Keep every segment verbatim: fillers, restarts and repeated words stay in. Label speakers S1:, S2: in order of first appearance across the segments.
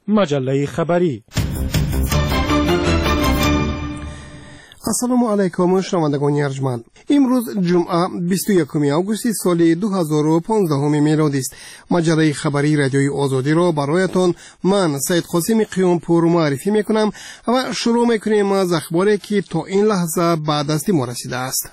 S1: مجله خبری.
S2: السلام علیکم شنوندگان ارجمند. امروز جمعه بیست و یکم آگوست سال دو هزار و پانزده میلادی است. مجله خبری رادیوی آزادی را برایتان من سید قاسم قیامپور معرفی میکنم و شروع میکنیم از اخباری که تا این لحظه بعد دست ما رسیده است.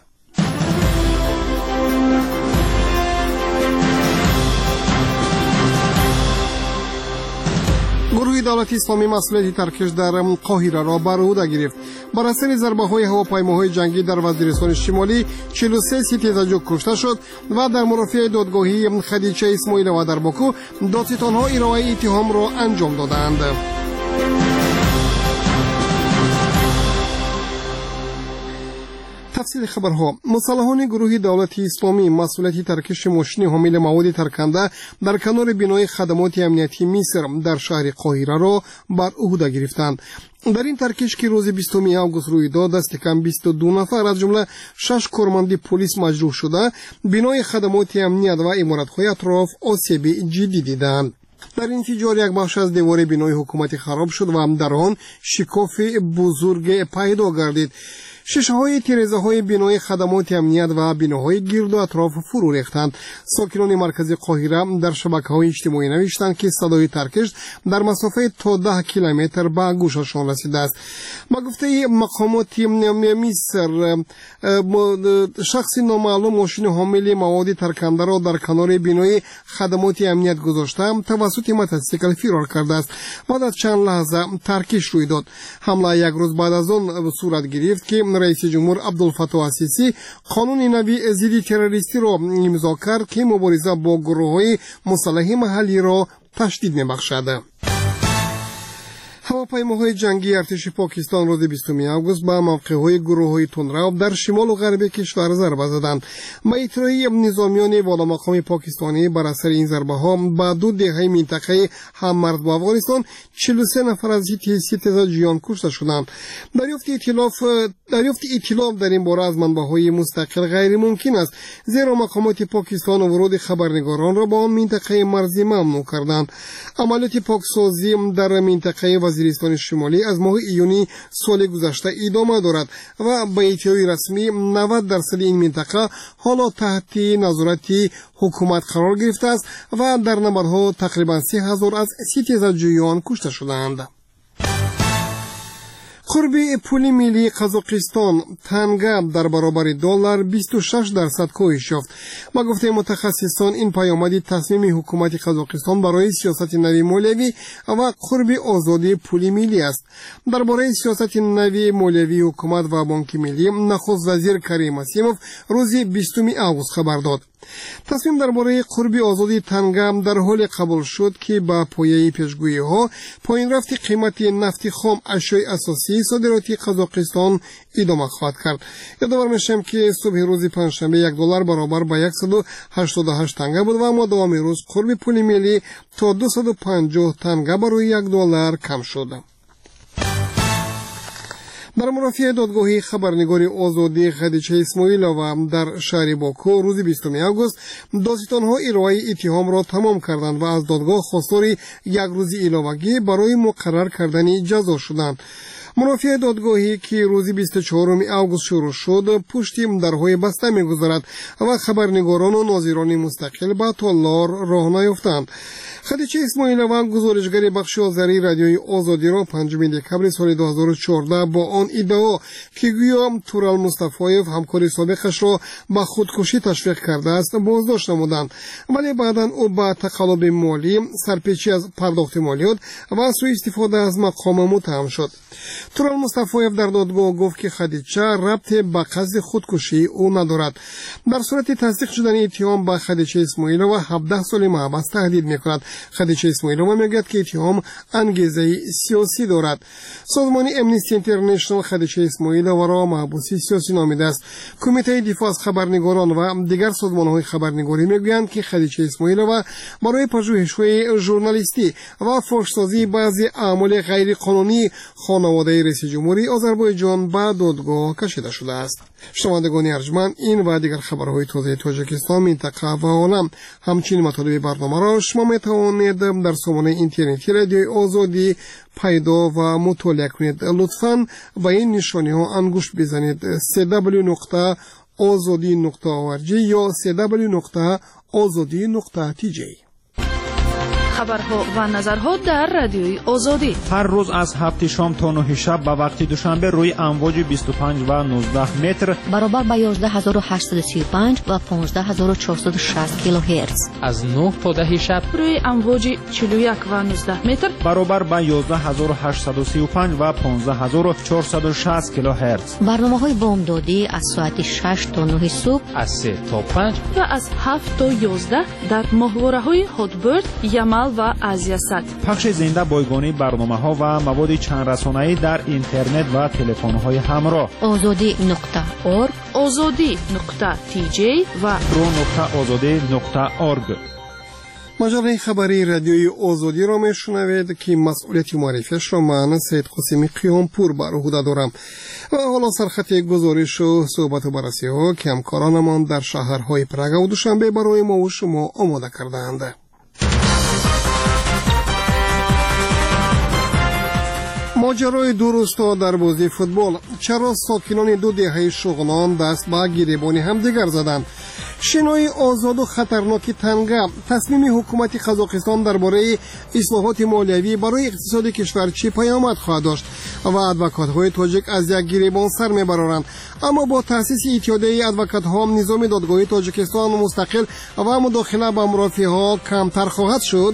S2: گروه دولت اسلامی مسئولیت ترکش در قاهره را بر عهده گرفت. بر اثر ضربه‌های هواپیماهای جنگی در وزیرستان شمالی چهل و سه ستیزاجو کشته شد و در مرافع دادگاهی خدیجه اسماعیلова در باکو دادستان‌ها ارائه اتهام را انجام دادند. تفصیل خبرها. مسلحان گروه دولت اسلامی مسئولیت ترکش ماشین حامل مواد ترکنده در کنار بنای خدمات امنیتی مصر در شهر قاهره را بر عهده گرفتند. در این ترکش که روز بیستم آگوست روی داد دست کم بیست و دو نفر از جمله شش کارمند پلیس مجروح شده، بنای خدمات امنیت و عمارت‌های اطراف آسیب جدی دیدند. در این انفجار یک بخش از دیوار بنای حکومتی خراب شد و در آن شکاف بزرگ پیدا گردید. شیشه‌های تیره‌های بنای خدمات امنیت و بناهای گرد و اطراف فرو ریختند. ساکنان مرکز قاهره در شبکه‌های اجتماعی نوشتند که صدای ترکش در مسافه تا ده کیلومتر به گوششان رسیده است. با گفته مقامات مصر، شخص نامعلوم ماشین حامل مواد ترکنده را در کنار بنای خدمات امنیت گذاشته توسط موتورسیکل فرار کرده است. بعد از چند لحظه ترکش روی داد. حمله یک روز بعد از آن صورت گرفت که رئیس جمهور عبدالفتاح السیسی قانون نوی ضد تروریستی را امضا کرد که مبارزه با گروه‌های مسلح محلی را تشدید می‌بخشد. هواپیماهای جنگی ارتش پاکستان روز بیستم آگوست به موقع‌های گروه‌های تندرو در شمال و غرب کشور ضربه زدند. مایترای نظامیان والامقام پاکستانی بر اثر این ضربه‌ها به دو دهه منطقه هممرز با افغانستان چهل و سه نفر از ستیزده جیان کشته شدند. دریافت اطلاف دریافت اطلاع در این باره از منبع‌های مستقل غیر ممکن است، زیرا مقامات پاکستان ورود خبرنگاران را با آن منطقه مرزی ممنوع کردند. عملیات پاکسازی در منطقه وزیرستان شمالی از ماه ایونی سال گذشته ادامه دارد و به اطلاع رسمی نود درصد این منطقه حالا تحت نظارت حکومت قرار گرفته است و در نبردها تقریبا سه هزار از ستیزجویان کشته شدند. قرب پول ملی قزاقستان تنگه در برابر دلار بیست و شش درصد کاهش یافت. با گفته متخصصان این پیامد تصمیم حکومت قزاقستان برای سیاست نوی مالیوی و قرب آزادی پول ملی است. درباره سیاست نوی مالیوی حکومت و بانک ملی نخست وزیر کریم اسیموف روز بیستم آگوست خبر داد. تصمیم درباره قرب آزادی تنگه در حال قبول شد که با پایه پیشگویی‌ها پایین رفت قیمت نفت خام اشیاء اساسی صادراتی قزاقستان ادامه خواهد کرد. یادآور میشم که صبح روز پنجشنبه یک دلار برابر با صد و هشتاد و هشت تنگه بود و اما دوام روز قرب پول ملی تا دویست و پنجاه تنگه برای یک دلار کم شد. در مرافع دادگاهی خبرنگار آزادی خدیجه اسماعیلова در شهر باکو روز بیستم آگوست دادستان‌ها ارائه اتهام را تمام کردند و از دادگاه خواستار یک روزی علاوگی برای مقرر کردن جزا شدند. مرافع دادگاهی که روز بیست و چهارم آگوست شروع شد پشت درهای بسته می‌گذارد و خبرنگاران و ناظران مستقل به تالار راه نیافتند. خدیجه اسماعیلова گزارشگر بخش آذری رادیوی آزادی را پنجم دکبر سال دو هزار و چهارده با آن ادعا که گویا تورال مصطفایف همکار سابقش را به خودکشی تشویق کرده است بازداشت نمودند، ولی بعدا او با تقلب مالی، سرپیچی از پرداخت مالیات و سوء استفاده از مقام متهم شد. تورال مصطفایف در دادگاه گفت که خدیجه ربط به قصد خودکشی او ندارد. در صورت تصدیق شدن اتهام به خدیجه اسماعیلова هفده سال محبس تهدید می‌کند. خدیجه اسماعیلova میگوید که اتهام انگیزه سیاسی دارد. سازمان امنیستی اینترنشنال خدیجه اسماعیلova را محبوس سیاسی نامیده است. کمیته دفاع از خبرنگاران و دیگر سازمان‌های خبرنگاری میگویند که خدیجه اسماعیلova برای پژوهش‌های ژورنالیستی و فحش‌سازی بعضی اعمال غیر قانونی خانواده پیاده رئیس جمهوری آذربایجان به دادگاه کشیده شده است. شنوندگان ارجمند، این و دیگر خبرهای تازه تاجیکستان، منطقه و عالم، همچنین مطالب برنامه را شما می توانید در سامانه اینترنتی رادیوی آزادی پیدا و مطالعه کنید. لطفاً به این نشانی ها انگشت بزنید: سی دبلیو نقطه آزادی نقطه او ار جی یا سی دبلیو نقطه آزادی نقطه تی جی.
S1: خبرها و نظرها در رادیوی آزادی
S3: هر روز از هفت شام تا نه شب به وقت دوشنبه روی امواج بیست و پنج و نوزده متر
S4: برابر با یازده هزار و هشتصد و سی و پنج و پانزده هزار و چهارصد و شصت کیلوهرتز
S5: از نه تا ده شب
S1: روی امواج چهل و یک و نوزده متر
S3: برابر با یازده هزار و هشتصد و سی و پنج و پانزده هزار و چهارصد و شصت کیلوهرتز.
S4: برنامه‌های بامدادی از ساعت شش تا نه صبح،
S5: از سه تا پنج
S1: و از هفت تا یازده در ماهواره‌های هاتبرد، یمل و آزیاسات.
S3: پخش زنده بایگانی برنامه‌ها و مواد چند رسانه‌ای در اینترنت و تلفن‌های همراه.
S4: آزادی نقطه اورگ،
S1: آزادی نقطه تی جی و
S3: رو نقطه آزادی نقطه اورگ.
S2: مجله خبری رادیوی آزادی را میشنوید که مسئولیت معرفیش را من سید قاسمی قیامپور بر عهده دارم. و حالا سرخط گزارش و صحبت و بررسی ها که همکارانمان در شهرهای پراگ و دوشنبه برای ما و شما آماده کرده‌اند. ماجرای دو روستا در بازی فوتبال. چرا ساکنان دو دهه شغنان دست به گریبان همدیگر زدند؟ شنای آزاد و خطرناک تنگه. تصمیم حکومت قزاقستان درباره اصلاحات مالیوی برای اقتصاد کشور چه پیامد خواهد داشت؟ و ادوکات‌های تاجیک از یک گریبان سر میبرند. اما با تأسیس اتحادیه ادوکات‌ها نظام دادگاهی تاجیکستان مستقل و مداخله به مرافعها کمتر خواهد شد.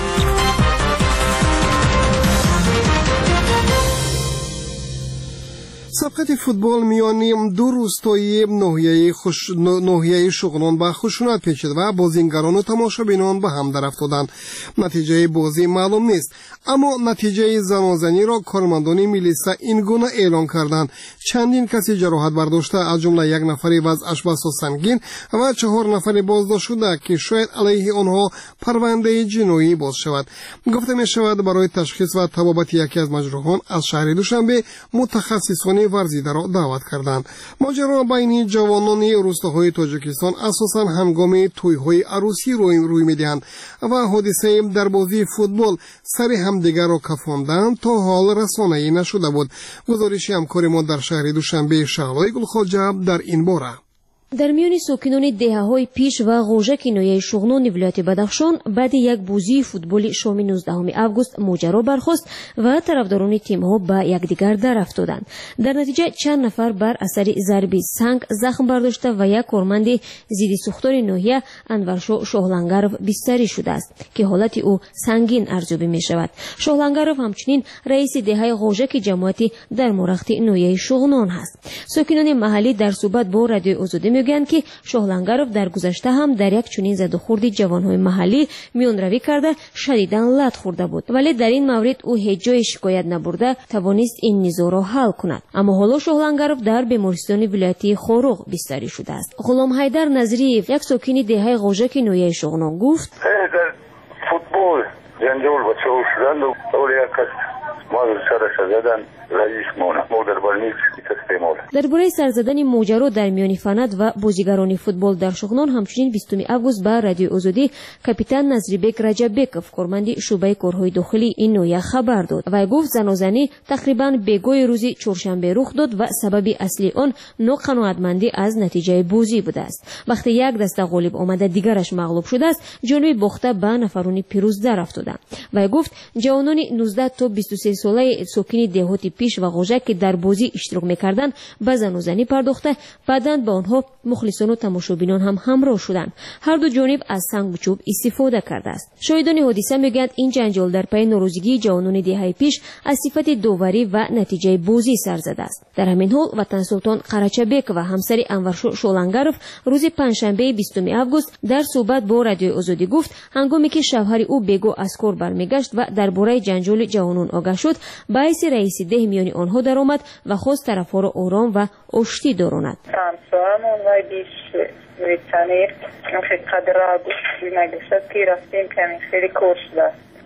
S2: سبقت فوتبال میان دو روستایی ناحیه خوش... ناحیه شغنان به خشونت پیچید و بازیگران و تماشابینان به هم در افتادند. نتیجه بازی معلوم نیست، اما نتیجه زنازنی را کارمندان میلیسا این گونه اعلان کردند. چندین کسی جراحت برداشته، از جمله یک نفری وضعش بسیار سنگین و چهار نفری بازداشت شده که شاید علیه آنها پرونده جنایی باز شود. گفته می شود برای تشخیص و طبابت یکی از مجروحان از شهر دوشنبه متخصصان ورزیده را دعوت کردند. ماجرا بین جوانان روستاهای تاجیکستان اساساً هنگام توی‌های عروسی روی روی می‌دهند و حادثه در بازی فوتبال سر همدیگر را کفاندند تا حال رسانه‌ای نشده بود. گزارش همکار ما در شهر دوشنبه شهلای گلخواجه در این باره.
S6: در میان ساکنان دهه‌های پیش و غوژک نویه شغنان ولایت بدخشان بعد یک بازی فوتبال شام نوزدهم آگوست ماجرا برخاست و طرفداران تیم‌ها به یکدیگر در افتادند. در نتیجه چند نفر بر اثر ضربه سنگ زخم برداشته و یک کارمند ضد سوختار ناحیه انورشو شاهلنگرov بستری شده است که حالت او سنگین ارزیابی می‌شود. شاهلنگرov همچنین رئیس دهه غوژک جماعتی در مرخت نویه شغنان است. ساکنان محلی در صحبت با رادیو آزادی میگویند که شاهلنگرov در گذشته هم در یک چنین زد و خورد جوانهای محلی میان روی کرده شدیداً لط خورده بود، ولی در این مورد او هیچ جای شکایت نبرده توانست این نزاع را حل کند. اما حالا شاهلنگرov در بیمارستان ولایتی خوروغ بستری شده است. غلام حیدر نظریف، یک ساکن دهه غوژک نویه شغنان، گفت
S7: در فوتبال جنجال و چاو شدن و اول یک کس ما سرش زدن رئیس مونه مادر برنیک استعمال.
S6: درباره سرزدن ماجرا در میان فند و بازیگران فوتبال در شغنان همچنین بیستم آگوست به رادیو آزادی کاپیتان نظریبک رجببکov کارمند شعبه کارهای داخلی این نویه خبر داد و گفت زنازنی تقریبا بگوی روزی چهارشنبه رخ داد و سبب اصلی آن ناقناعتمندی از نتیجه بازی بوده است. وقتی یک دسته غالب آمده دیگرش مغلوب شده است، جانب باخته به نفرون پیروز در افتادند و گفت جوانان نوزده تا بیست و سه ساله ساکن دهات پیش و غوژک که در بازی اشتراک می‌کردند به زنازنی پرداخته، بعداً با آنها مخلصان و تماشابینان هم همراه شدند. هر دو جانب از سنگ و چوب استفاده کرده است. شاهدان حادثه میگویند این جنجال در پی ناراضگی جوانان دهه پیش از صفت داوری و نتیجه بازی سر زده است. در همین حال وطن سلطان قرچبک و همسر انورشو شاهلنگرov روز پنجشنبه بیستم آگوست در صحبت با رادیو آزادی گفت هنگامی که شوهر او بگو از کار برمیگشت و درباره جنجال جوانان آگاه شد، باعث رئیس ده میان آنها درآمد و خواست طرفها را آرام و آشتی داراند.
S8: همسرمون و بیش ویتانیر خیلی قدر آگوست نگشت که رفتیم کمی خیلی کار شده.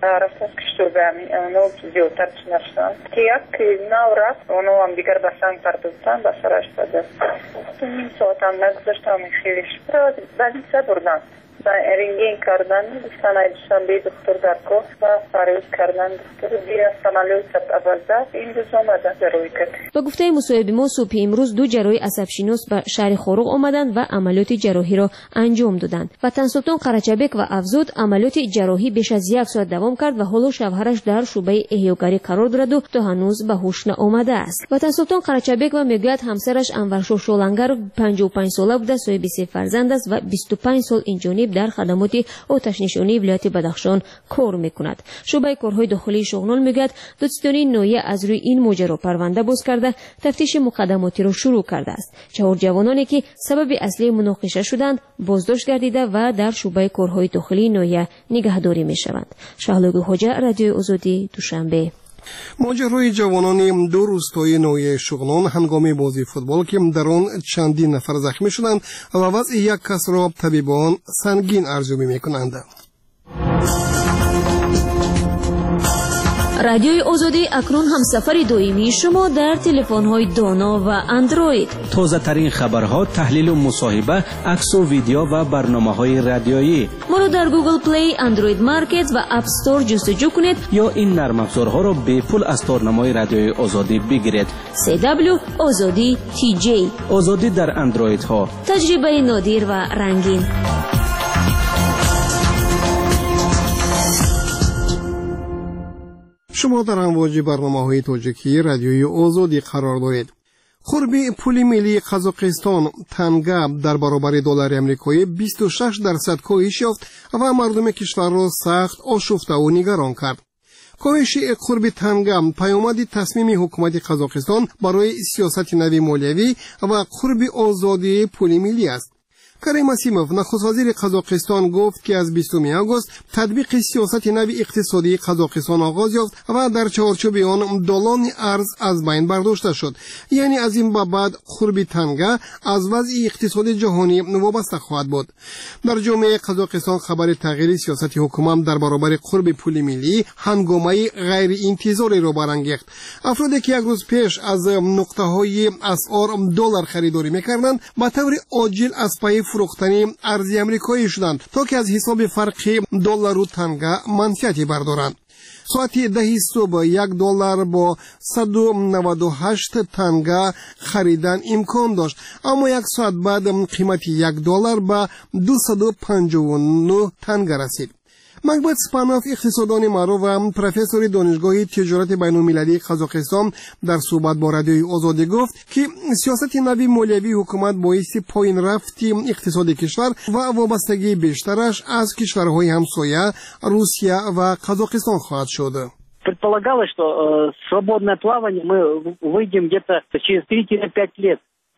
S8: عرفت کشتو بهمی اونو زیادتر نشدن که یک نو رفت اونو هم دیگر بسنگ پردوستن بسرش پده تو نیم ساعت هم نگذاشتم خیلیش بعدی سه بردن رنگین کردن دوستان های دوشنبه دکتر درکو و پاریوز کردن دکتر بیا سمالیوی سبت ابازده این روز آمده جروی کرد.
S6: با گفته مصاحب ما صبح امروز دو جراح عصب‌شناس به شهر خروق آمدند و عملیات جراحی را انجام دادند. وطن سلطان قرچبک و افزود عملیات جراحی بیش از یک ساعت دوام کرد و حالا شوهرش در شعبه احیاگری قرار دارد و تا هنوز به هوش نآمده است. وطن سلطان قرچبک و میگوید همسرش انورشور شولنگر پنجاه و پنج ساله بوده، صاحب سه فرزند است و بیست و پنج سال این جانب در خدمات آتش نشانی ولایت بدخشان کار میکند. شعبه کارهای داخلی شغنان میگوید دادستانی ناحیه از روی این ماجرا پرونده باز کرده تفتیش مقدماتی را شروع کرده است. چهار جوانانی که سبب اصلی مناقشه شدند بازداشت گردیده و در شعبه کارهای داخلی ناحیه نگهداری میشوند. شهلوگ حجه، رادیو آزادی، دوشنبه.
S2: ماجرای جوانان دو روستای ناحیه شغنان هنگام بازی فوتبال که در آن چندین نفر زخمی شدند و وضع یک کس را طبیبان سنگین ارزیابی می‌کنند.
S6: رادیوی آزادی اکنون هم سفر دائمی شما در تلفن‌های دانا و اندروید.
S9: تازه ترین خبرها، تحلیل و مصاحبه، عکس و ویدیو و برنامه‌های رادیویی.
S6: ما را در گوگل پلی، اندروید مارکت و اپ استور جستجو کنید
S9: یا این نرم افزارها را به پول از تارنمای رادیوی آزادی بگیرید.
S6: سی دبلیو آزادی تی جی.
S9: آزادی در اندروید ها.
S6: تجربه نادر و رنگین.
S2: شما در امواج برنامه‌های تاجیکی رادیوی آزادی قرار دارید. قرب پول ملی قزاقستان تنگه در برابر دلار آمریکایی بیست و شش درصد کاهش یافت و مردم کشور را سخت آشفته و نگران کرد. کاهش قرب تنگه پیامد تصمیم حکومت قزاقستان برای سیاست نوی مالیوی و قرب آزادی پول ملی است. کریم اسیموف نخست وزیر قزاقستان گفت که از بیستم آگوست تطبیق سیاست نوی اقتصادی قزاقستان آغاز یافت و در چارچوب آن دلار ارز از بین برداشته شد. یعنی از این به بعد قرب تنگه از وضع اقتصادی جهانی وابسته خواهد بود. در جامعه قزاقستان خبر تغییر سیاست حکومت در برابر قرب پول ملی هنگامه غیر انتظاری را برانگیخت. افرادی که یک روز پیش از نقطه های اسعار دلار خریداری میکردند به طور عاجل از پای فروختنی ارز آمریکایی شدند تا که از حساب فرق دلار و تنگه منفعتی بردارند. ساعت ده صبح یک دلار با صد و نود و هشت تنگه خریدن امکان داشت، اما یک ساعت بعد قیمت یک دلار به دویست و پنجاه و نه تنگه رسید. مکبت سپانوف اقتصاددان معروف و پروفسور دانشگاه تجارت بین‌المللی قزاقستان در صحبت با رادیوی آزادی گفت که سیاست نوی مالیوی حکومت باعث پایین رفتی اقتصاد کشور و وابستگی بیشترش از کشورهای همسایه روسیه و قزاقستان خواهد شد.
S10: Предполагалось, что э, свободное плавание мы выйдем где-то через три-пять лет.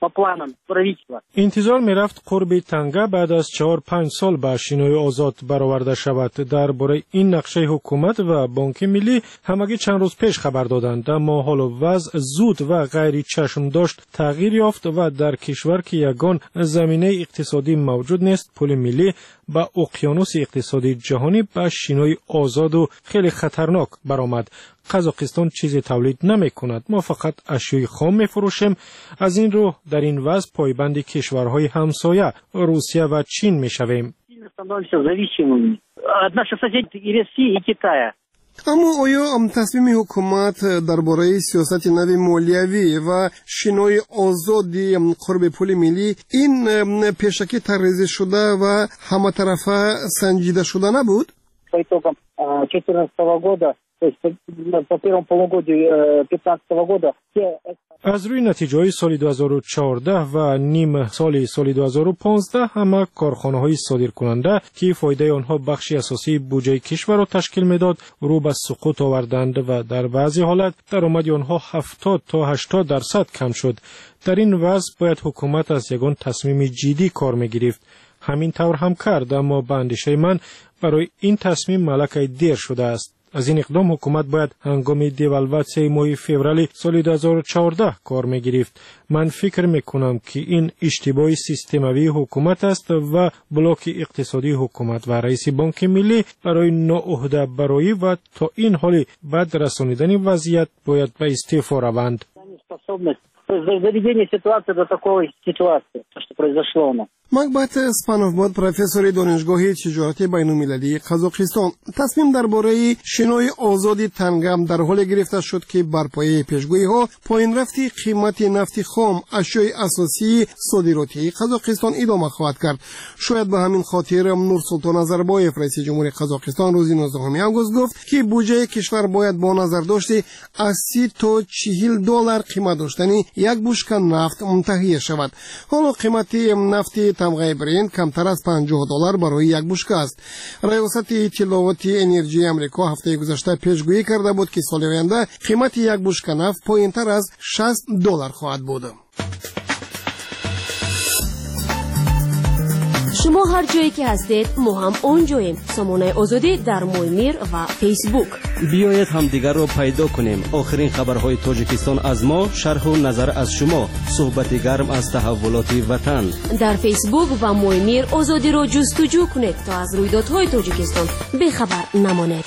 S3: انتظار می رفت قرب تنگه بعد از چهار پنج سال به شینوی آزاد برآورده شود. درباره این نقشه حکومت و بانک ملی همگی چند روز پیش خبر دادند، اما حالا وضع زود و غیر چشم داشت تغییر یافت و در کشور که یگان زمینه اقتصادی موجود نیست، پول ملی با اقیانوس اقتصادی جهانی به شینوی آزاد و خیلی خطرناک برآمد. قزاقستان چیزی تولید نمی کند، ما فقط اشیای خام می فروشیم. از این رو در این وضع پایبند کشورهای همسایه روسیه و چین می شویم.
S2: اما آیا تصمیم حکومت درباره سیاست نوی مالیوی و شینوی آزادی قرب پول ملی این پیشکی طرحریزی شده و همه طرفه سنجیده شده نبود؟
S3: از روی نتیجه های سال دو هزار و چهارده و نیم سال سال دو هزار و پانزده همه کارخانه های صادر کننده که فایده آنها بخشی اساسی بودجه کشور را تشکیل میداد رو به سقوط آوردند و در بعضی حالت درآمد آنها هفتاد تا هشتاد درصد کم شد. در این وضع باید حکومت از یگان تصمیم جدی کار میگرفت. همین طور هم کرد، اما به اندیشه من برای این تصمیم ملکه دیر شده است. از این اقدام حکومت باید هنگام دیوالواسیون ماه فوریه سال دو هزار و چهارده کار میگرفت. من فکر میکنم که این اشتباه سیستموی حکومت است و بلاک اقتصادی حکومت و رئیس بانک ملی برای ناعهده برای و تا این حال بعد رسانیدن وضعیت باید به استعفا روند.
S10: Заведение ситуации до такой ситуации, что произошло у нас.
S2: مکبت اسپانوفباد پروفسور دانشگاه تجارتی بین‌المللی قزاقستان تصمیم درباره شنای آزادی تنگم در حال گرفته شد که بر پایه پیشگویی‌ها پایین رفتی قیمت نفت خام اشیاء اساسی صادراتی قزاقستان ادامه خواهد کرد. شاید به همین خاطر نورسلطان نظربایف رئیس جمهوری قزاقستان روز نوزدهم آگوست گفت که بودجه کشور باید با نظر داشته از سی تا چهل دلار قیمت داشتنی یک بشکه نفت تهیه شود. حالا قیمت نفت تمغه برند کمتر از پنجاه دلار برای یک بشکه است. ریاست اطلاعات انرژی آمریکا هفته گذشته پیشگویی کرده بود که سال آینده قیمت یک بشکه نفت پایینتر از شصت دلار خواهد بود.
S6: شما هر جایی که هستید ما هم اونجاییم. سامانه آزادی در مویمیر و فیسبوک.
S9: بیایید همدیگر را پیدا کنیم. آخرین خبرهای تاجیکستان از ما، شرح و نظر از شما، صحبت گرم از تحولات وطن.
S6: در فیسبوک و مویمیر آزادی را جستجو کنید تا از رویدادهای تاجیکستان بیخبر نمانید.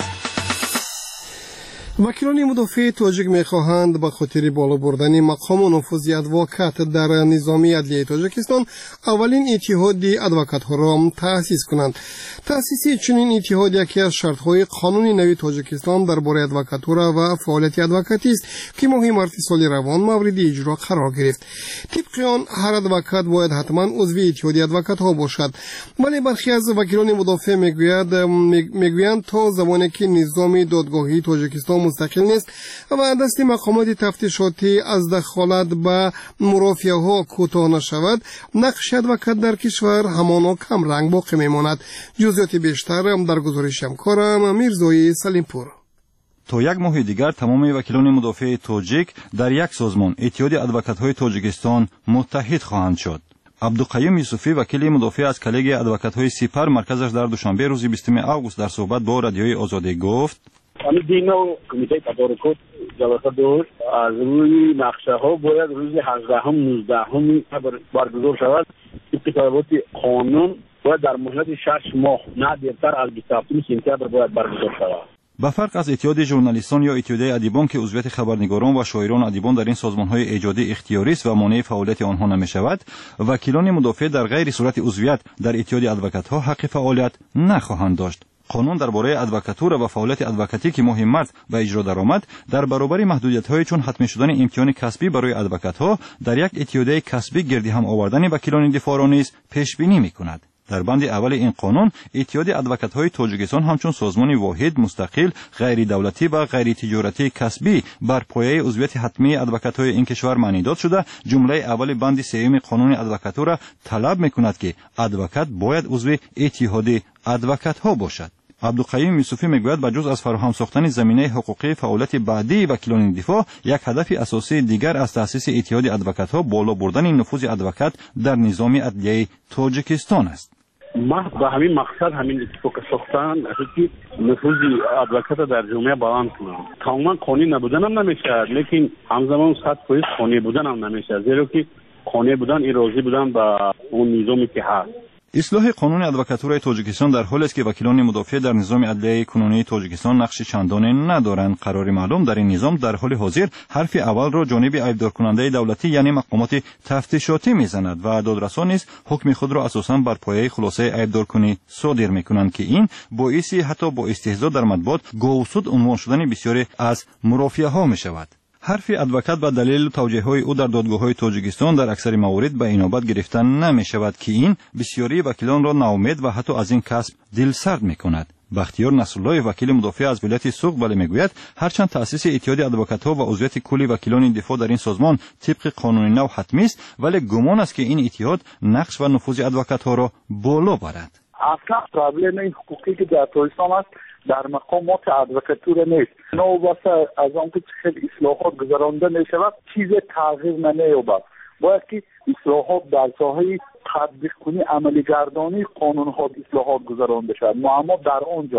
S2: وکیلان مدافع تاجیک می‌خواهند به خاطر بالا بردن مقام و نفوذ ادوکات در نظام عدلیه تاجیکستان اولین اتحاد ادوکات‌ها را تأسیس کنند. تأسیس چنین اتحاد یکی از شرط‌های قانون نوی تاجیکستان درباره ادوکاتورا و فعالیت ادوکاتی است که ماه مارس سال روان مورد اجرا قرار گرفت. طبق آن هر ادوکات باید حتما عضو اتحاد ادوکات‌ها باشد. ولی برخی از وکیلان مدافع میگویند میگویند تا زمانی که نظام دادگاهی تاجیکستان مستقل نیست و دست مقامات تفتیشاتی از دخالت به مرافعه‌ها کوتاه نشود، نقش ادوکات در کشور همانا کم رنگ باقی میماند. جزئیات بیشتر در گزارش همکارم میرزای سلیمپور.
S11: تا یک ماه دیگر تمام وکیلان مدافع تاجیک در یک سازمان اتحاد ادوکات‌های تاجیکستان متحد خواهند شد. عبدالقیوم یوسفی وکیل مدافع از کلیگ ادوکات‌های سپر مرکزش در دوشنبه روز بیستم آگوست در صحبت با رادیوی آزادی گفت:
S10: همین دینا کمیته تدارکات جلسه داشت. از روی نقشه ها باید روز هجدهم نوزدهم برگزار شود. انتخابات قانون باید در مهلت شش ماه نه دیرتر از بیست و هفتم سپتامبر باید برگزار شود.
S11: به فرق از اتحاد ژورنالیستان یا اتحاد ادیبان که عضویت خبرنگاران و شاعران ادیبان در این سازمان‌های ایجادی اختیاری است و مانع فعالیت آنها نمی‌شود، وکیلان مدافع در غیر صورت عضویت در اتحاد ادوکات‌ها حق فعالیت نخواهند داشت. قانون درباره ادوکاتورا و فعالیت ادوکاتی که ماه مارس به اجرا درآمد در برابر محدودیت‌های چون حتمی شدن امتحان کسبی برای ادوکات‌ها در یک اتحادیه کسبی گردی هم آوردن وکیلان دفاع را نیز پیش بینی می‌کند. در بند اول این قانون اتحاد ادوکات‌های تاجیکستان همچون سازمان واحد مستقل غیر دولتی و غیر تجارتی کسبی بر پایه عضویت حتمی ادوکات‌های این کشور معنی داد شده. جمله اول بند سوم قانون ادوکاتورا طلب می‌کند که ادوکات باید عضو اتحاد ادوکات‌ها باشد. عبدالقیوم یوسفی میگوید بجز از فراهم ساختن زمینه حقوقی فعالیت بعدی وکیلان دفاع، یک هدف اساسی دیگر از تأسیس اتحاد ادوکات‌ها بالا بردن نفوذ ادوکات در نظام عدلیه تاجیکستان است.
S10: ما به همین مقصد همین اتفاق ساختن که نفوذ ادوکات در جامعه بیان کنیم. تماما قانونی نبودن هم نمیشه، لیکن همزمان صد فیصد قانونی بودن هم نمیشه، زیرا که قانونی بودن ایرازی بودن با اون نظامی که هست.
S11: اصلاح قانون ادوکاتورای تاجیکستان در حالی است که وکیلان مدافع در نظام عدلیه کنونی تاجیکستان نقش چندانی ندارند. قرار معلوم در این نظام در حال حاضر حرف اول را جانب ایبدار کننده دولتی یعنی مقامات تفتیشاتی میزند و دادرسان نیز حکم خود را اساساً بر پایه خلاصه ایبدار کنی صادر میکنند که این باعث حتی با استهزا در مطبوعات گوسود عنوان شدن بسیاری از مرافعه‌ها میشود. حرف ادوکات به دلیل توجیه‌های او در دادگاه‌های تاجیکستان در اکثر موارد به اینابت گرفتن نمی‌شود که این بسیاری وکیلان را ناامید و حتی از این کسب دلسرد می‌کند. بختیار نصرالله وکیل مدافع از ولایت سوق بله میگوید هرچند تأسیس اتحاد ادوکات‌ها و عضویت کلی وکیلان دفاع در این سازمان طبق قانون نو حتمی است، ولی گمان است که این اتحاد نقش و نفوذ ادوکات‌ها را بالا برد.
S12: اصلا پرابلم این حقوقی که در تاجیکستان است در مقامات ادوکاتور نیست. نو واسه از آنکه خیلی اصلاحات گذرانده می شود چیز تغییر نمی‌یابد. باید که اصلاحات در ساحه تطبیق کنی عملی گردانی قانون ها اصلاحات گذرانده شود. معما در آنجا هست.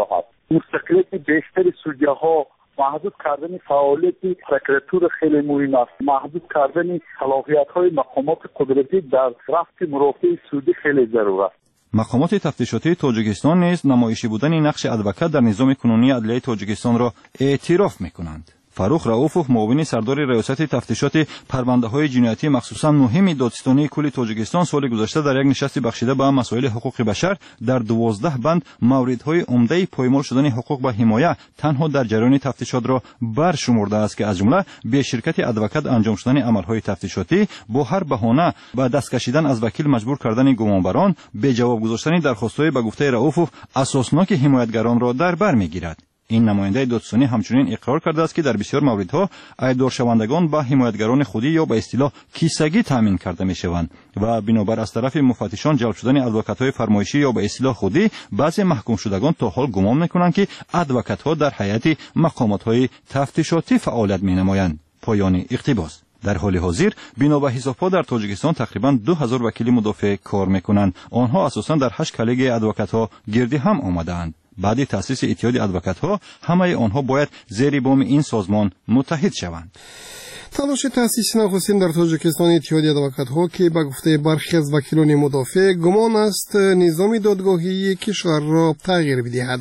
S12: مستقلیت بیشتر سودیاها، محدود کردن فعالیت پروکراتور خیلی مهم است. محدود کردن صلاحیت‌های مقامات قدرتی در رفع مرافع سودی خیلی ضرور است.
S11: مقامات تفتیشاتی تاجیکستان نیز نمایشی بودن نقش ادوکات در نظام کنونی عدلیه تاجیکستان را اعتراف می‌کنند. فاروق رؤوفوف معاون سردار ریاست تفتیشات پرونده‌های جنایتی مخصوصاً مهم دادستانی کل تاجیکستان سال گذشته در یک نشست بخشیده به مسائل حقوق بشر در دوازده بند موردهای عمده پایمال شدن حقوق و حمایت تنها در جریان تفتیشات را برشمرده است که از جمله به شرکت ادوکات انجام شدن عملهای تفتیشاتی با هر بهانه به دست کشیدن از وکیل مجبور کردن گمانبران، به جواب گذاشتن درخواست‌های به گفته رؤوفوف اساسناک حمایتگران را در بر می‌گیرد. این نماینده دادستانی همچنین اقرار کرده است که در بسیار موردها ایدارشوندگان به حمایتگران خودی یا به اصطلاح کیسگی تامین کرده میشوند و بنابر از طرف مفتشان جلب شدن ادوکات‌های فرمایشی یا به اصطلاح خودی بعضی محکوم شدگان تا حال گمان میکنند که ادوکات‌ها در هیئت مقامات‌های تفتیشاتی فعالیت مینمایند. پایان اقتباس. در حال حاضر بنا به حساب‌ها در تاجیکستان تقریباً دو هزار وکیل مدافع کار میکنند. آنها اساساً در هشت کلیگ ادوکات‌ها گردی هم آمده‌اند. بعد تأسیس اتحاد ادوکات‌ها همه آنها باید زیر بام این سازمان متحد شوند.
S2: تلاش تأسیس نخستین در تاجیکستان اتحاد ادوکات‌ها که به گفته برخی از وکیلان مدافع گمان است نظام دادگاهی کشور را تغییر بدهد.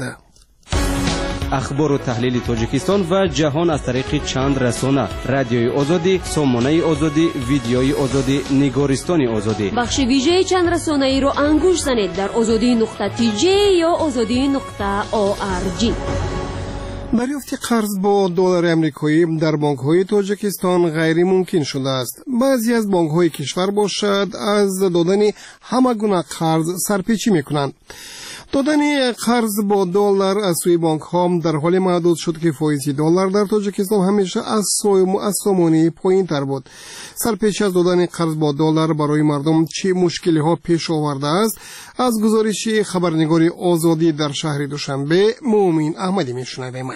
S9: اخبار و تحلیل تاجیکستان و جهان از طریق چند رسانه: رادیوی آزادی، سامانه آزادی، ویدیوی آزادی، نگارستان آزادی.
S6: بخش ویژه چند رسانه ای رو انگوش زنید در آزادی نقطه تی جی یا آزادی نقطه او آر جی.
S2: دریافت قرض با دلار آمریکایی در بانک‌های تاجیکستان غیر ممکن شده است. بعضی از بانک‌های کشور باشد از دادن همه گونه قرض سرپیچی می‌کنند. دادن قرض با دلار از سوی بانک ها در حال محدود شد که فایز دلار در تاجیکستان همیشه از سامانه پایین تر بود. سرپیچی از دادن قرض با دلار برای مردم چه مشکلی ها پیش آورده است؟ از گزارش خبرنگار آزادی در شهر دوشنبه مومین احمدی میشنویم.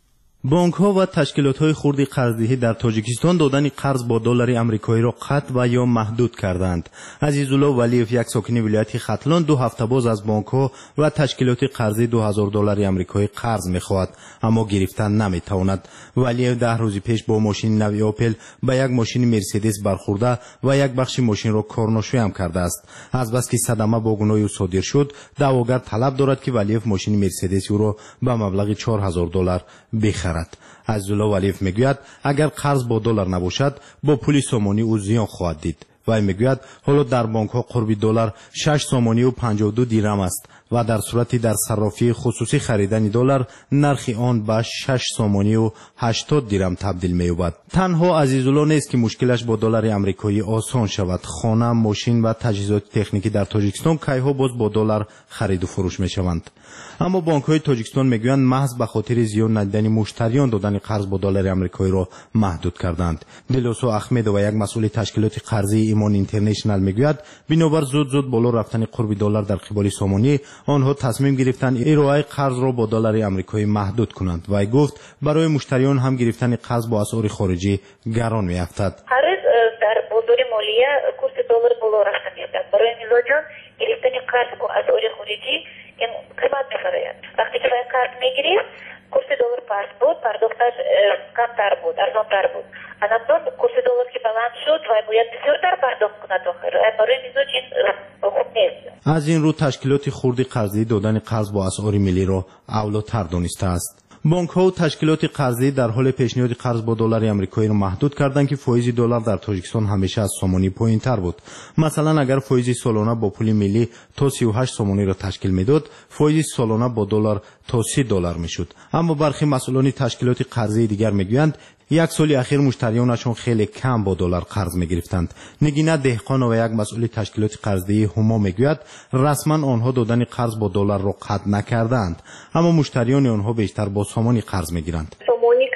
S13: بانک ها و تشکیلات های خردی قرضدهی در تاجیکستان دادن قرض با دلار آمریکایی را قطع و یا محدود کردند. عزیزالله ولیف، یک ساکن ولایت ختلان، دو هفته باز از بانک ها و تشکیلات قرضی دو هزار دلار آمریکایی قرض می‌خواهد اما گرفتن نمی‌تواند. ولیف ده روز پیش با ماشین نوی اپل به یک ماشین مرسدس برخورده و یک بخش ماشین را کارناشویی هم کرده است. از بس که صدمه با گناه او صادر شد، دعواگر طلب دارد که ولیف ماشین مرسدس او را به مبلغ چهار هزار دلار بخرد. عزیزالله ولیف میگوید اگر قرض با دلار نباشد با پول سامانی او زیان خواهد دید. و میگوید حالا در بانک ها قرب دلار شش سامانی و پنجاه و دو دیرم است و در صورتی در صرافی خصوصی خریدن دلار نرخ آن به شش سامانی و هشتاد دیرم تبدیل می‌یابد. تنها عزیزالله نیست که مشکلش با دلار آمریکایی آسان شود. خانه، ماشین و تجهیزات تکنیکی در تاجیکستان کیها باز با دلار خرید و فروش می‌شوند. اما بانک‌های تاجیکستان میگویند محض به خاطر زیان ندیدن مشتریان دادن قرض با دلار آمریکایی را محدود کردند. دلوسو احمد و یک مسئول تشکیلات قرضی ایمان اینترنشنال میگوید بنابر زود زود بالا رفتن قرب دلار در قبال سامانی آنها تصمیم گرفتند ارائه قرض را با دلار آمریکایی محدود کنند و گفت برای مشتریان هم گرفتن قرض با اسعار خارجی گران میافتد.
S14: هر در بازار مالیه کورس دلار بالا رفته میاد. برای مزاجان گرفتن قرض با اسعار خارجی این قیمت میخرید. وقتی که باید قرض میگیرید کورس دلار پس بود، پرداختش کمتر بود، ارزانتر بود. الان کورس دلار که بلند شد و باید بسیارتر پرداخت کند آخر. برای مزاج این خوب نیست.
S13: از این رو تشکیلات خردی قرضی دادن قرض با اسعار ملی را اولاتر دانسته است. بانک ها و تشکیلات قرضی در حال پیشنهاد قرض با دلار آمریکایی را محدود کردند که فایز دلار در تاجیکستان همیشه از سامانی پایین تر بود. مثلا اگر فایز سالانه با پول ملی تا سی و هشت سامانی را تشکیل میداد، فایز سالانه با دلار تا سی دلار میشد. اما برخی مسئولان تشکیلات قرضی دیگر میگویند یک سال اخیر مشتریانشون خیلی کم با دلار قرض میگرفتند. نگینه دهقان و یک مسئول تشکیلات قرضی هما میگوید رسما آنها دادن قرض با دلار را قطع نکردند اما مشتریان آنها بیشتر با سامانی قرض میگیرند.
S14: سامانی که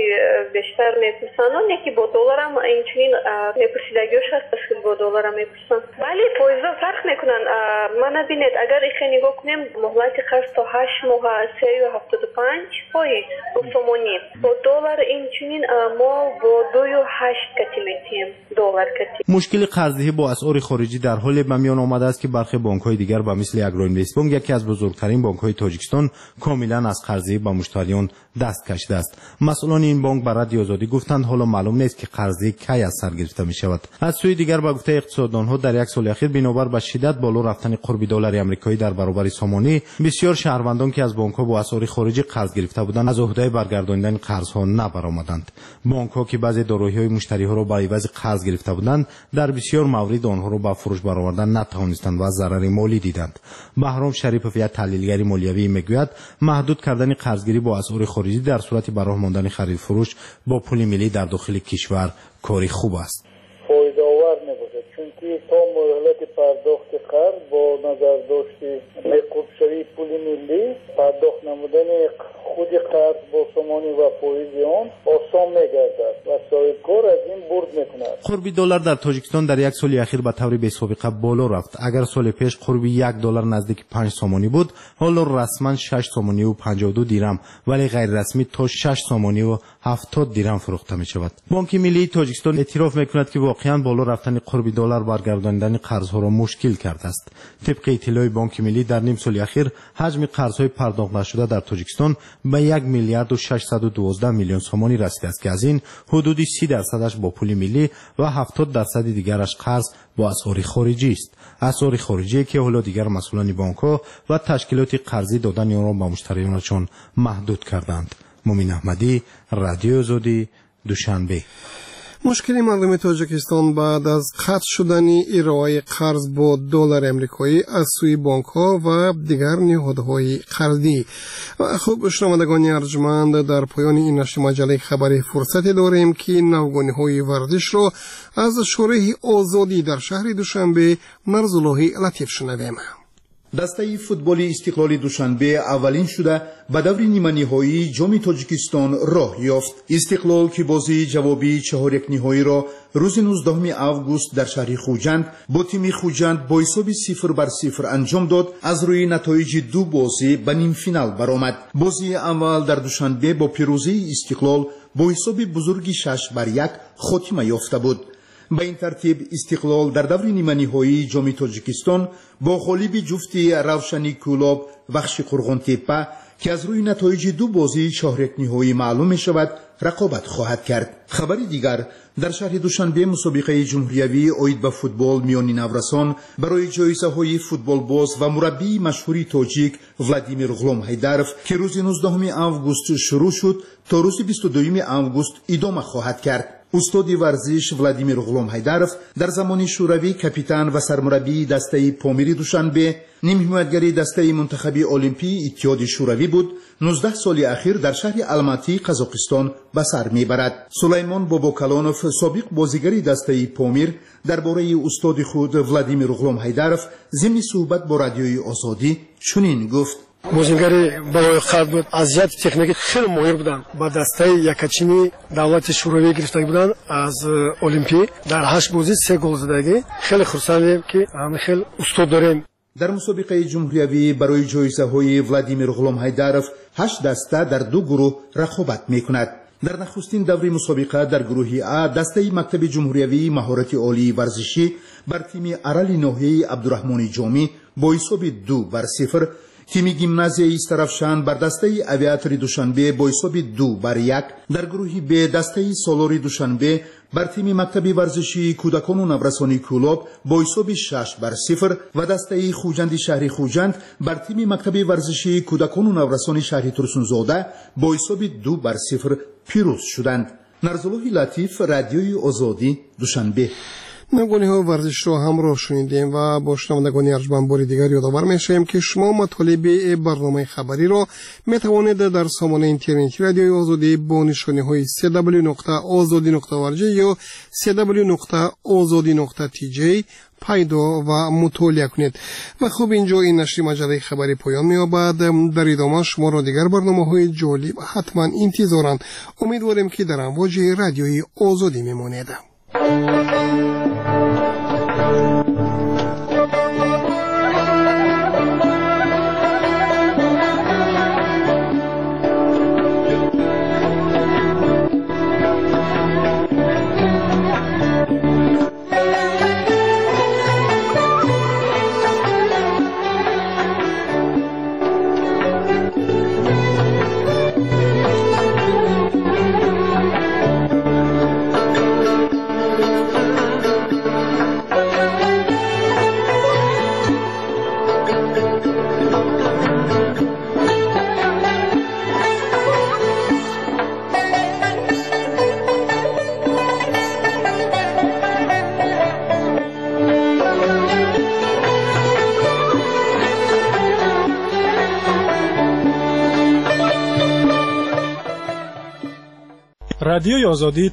S15: بیشتر میپرسن یکی با دلار هم اینچنین میپرسیدگیش هست که با دلار هم میپرسن. ولی فایزا فرق میکنن. من ببینید اگر ایخ نگاه کنیم مهلت قرض تا هشت ماه سه و هفتاد و پنج فایز سومونی با دلار اینچنین ما با دو و هشت کتی میتیم دلار کتی.
S13: مشکل قرضدهی با اسعار خارجی در حال به میان آمده است که برخی بانک‌های دیگر به مثل اگروینوستبانک یکی از بزرگترین بانک‌های تاجیکستان کاملا از قرضدهی به مشتریان دست کشیده است. مسئولان این بانک به رادیو آزادی گفتند حالا معلوم نیست که قرضدهی کی از سر گرفته می شود. از سوی دیگر به گفته اقتصاددانها در یک سال اخیر بنابر به شدت بالا رفتن قرب دلار آمریکایی در برابر سامانی بسیار شهروندان که از بانک‌ها با اسعار خارجی قرض گرفته بودند از عهده برگرداندن قرض‌ها نبرآمدند. بانک‌ها که بعضی دارایی‌های مشتری‌ها را برای عوض قرض گرفته بودند در بسیار موارد آنها را به فروش برآوردن نتوانستند و ضرر مالی دیدند. بهرام شریفوف یک تحلیلگر مالیوی میگوید محدود کردن قرضگیری با اسعار خارجی در صورت براه ماندن خرید فروش با پول ملی در داخل کشور کاری خوب است.
S16: فایده‌آور نباشد چون تا مهلت پرداخت قرض با نظر داشت مقداری پول ملی پرداخت نمودن خود قرض با سامانی و فایز آن آسان میگردد و صاحب کار از این برد میکند.
S13: قرب دلار در تاجیکستان در یک سال اخیر به طور بی سابقه بالا رفت. اگر سال پیش قرب یک دلار نزدیک پنج سامانی بود، حالا رسما شش سامانی و پنجاه و دو دیرم ولی غیر رسمی تا شش سامانی و هفتاد دیرم فروخته می شود. بانک ملی تاجیکستان اعتراف میکند که واقعا بالا رفتن قرب دلار برگرداندن قرضها را مشکل کرده است. طبق اطلاع بانک ملی در نیم سال اخیر حجم قرضهای پرداخت نشده در تاجیکستان به یک میلیارد و ششصد و دوازده میلیون سامانی رسیده است که از این حدود سی درصدش با پول ملی و هفتاد درصد دیگرش قرض با اسعار خارجی است. اسعار خارجی که حالا دیگر مسئولان بانک‌ها و تشکیلات قرضی دادن آن را به مشتریانشان محدود کردند. مومین احمدی، رادیو آزادی، دوشنبه.
S2: مشکلی مردم تاجیکستان بعد از قطع شدن ارائه قرض با دلار آمریکایی از سوی بانک‌ها و دیگر نهادهای قرضی. خب شنوندگان ارجمند، در پایان این نشر مجله خبری فرصتی داریم که نوگانی‌های ورزش را از شورای آزادی در شهر دوشنبه مرزالله لطیف شنویم.
S17: دسته فوتبال استقلال دوشنبه اولین شده به دور نیمه نهایی جام تاجیکستان راه یافت. استقلال که بازی جوابی چهار یک نهایی را روز نوزدهم آگوست در شهر خوجند با تیم خوجند با حساب صفر بر صفر انجام داد. از روی نتایج دو بازی به نیم فینال برآمد. بازی اول در دوشنبه با پیروزی استقلال با حساب بزرگی شش بر یک خاتمه یافته بود. به این ترتیب استقلال در دور نیمه نهایی جام تاجیکستان با غالب جفتی روشنی کولاب بخش قرغون تپه که از روی نتایج دو بازی چهار یک نهایی معلوم می شود رقابت خواهد کرد. خبر دیگر در شهر دوشنبه مسابقه جمهوریوی اید به فوتبال میان نورسان برای جایزه های فوتبال باز و مربی مشهوری تاجیک ولادیمیر غلام هیدروف که روز نوزدهم آگوست شروع شد تا روز بیست و دوم آگوست ادامه خواهد کرد. استاد ورزش ولادیمیر غلام هیدروف در زمان شوروی کاپیتان و سرمربی دسته پامیر دوشنبه، نیم حمایتگر دسته منتخبی المپی اتحاد شوروی بود. نوزده سال اخیر در شهر الماتی قزاقستان به سر میبرد. سلیمان باباکلانوف سابق بازیگر دسته پامیر درباره استاد خود ولادیمیر غلام هیدروف ضمن صحبت با رادیوی آزادی چنین گفت:
S18: بازیگری بالای قد بود، از جهت تکنیکی خیلی ماهر بودن. با دسته یکچینی دولت شوروی گرفته بودن از المپی در هشت بازی سه گل زدگی. خیلی خرسندیم که همه خیلی استاد داریم.
S17: در مسابقه جمهوریوی برای جایزه های ولادیمیر غلام هیدروف هشت دسته در دو گروه رقابت میکند. در نخستین دوره مسابقه در گروه ا دسته مکتب جمهوریوی مهارت عالی ورزشی بر تیم ارال نوحی عبدالرحمن جامی با حساب دو بر صفر، تیم گیمنازیای استرافشان بر دسته اویاتور دوشنبه با حساب دو بر یک، در گروه ب دسته سالاری دوشنبه بر تیم مکتب ورزشی کودکان و نورسانی کولاب با حساب شش بر صفر و دسته خوجند شهر خوجند بر تیم مکتب ورزشی کودکان و نورسانی شهر ترسونزاده با حساب دو بر صفر پیروز شدند. نرزالله لطیف، رادیوی آزادی، دوشنبه.
S2: نوگانی‌های ورزش را همراه شنیدیم و با شنوندگان ارجمند بار دیگر یادآور می‌شویم که شما مطالب برنامه خبری را می‌توانید در سامانه اینترنتی رادیوی آزادی با نشانه‌های سی دبلیو نقطه آزادی نقطه اورگ یا سی دبلیو نقطه آزادی نقطه تی جی پیدا و مطالعه کنید. و خب اینجا این نشر مجله خبری پایان می‌یابد. در ادامه شما را دیگر برنامه‌های جالب حتما انتظارند. امیدواریم که در امواج رادیوی آزادی میمانید.
S3: رادیوی آزادی